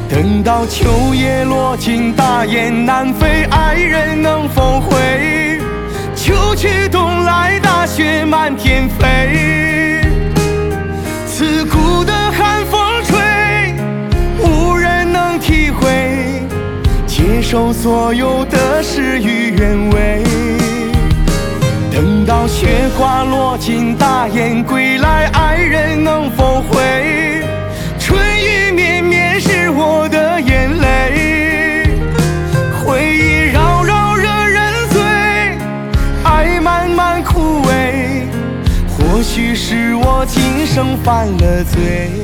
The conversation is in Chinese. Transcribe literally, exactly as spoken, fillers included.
等到秋叶落尽，大雁南飞，爱人能否回？秋去冬来，大雪满天飞。刺骨的寒风吹，无人能体会，接受所有的事与愿违。等到雪花落尽，大雁归来，爱人能否回？春雨绵绵是我的眼泪，回忆绕绕惹人醉，爱慢慢枯萎，或许是我今生犯了罪。